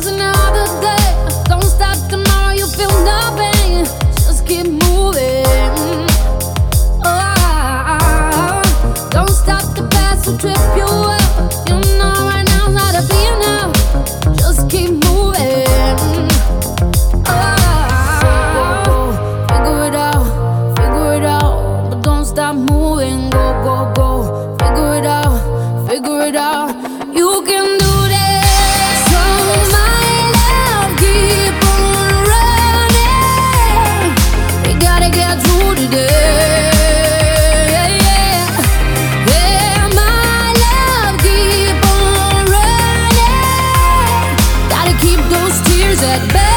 just another day. Don't stop tomorrow, you feel nothing. Just keep moving. Oh, don't stop the past will trip you up. You know right now's not to be enough. Just keep moving. Oh, figure it out, but don't stop moving. Go, go, go. Figure it out, figure it out. You can do this. So my love, keep on running. We gotta get through today. Yeah, my love, keep on running. Gotta keep those tears at bay.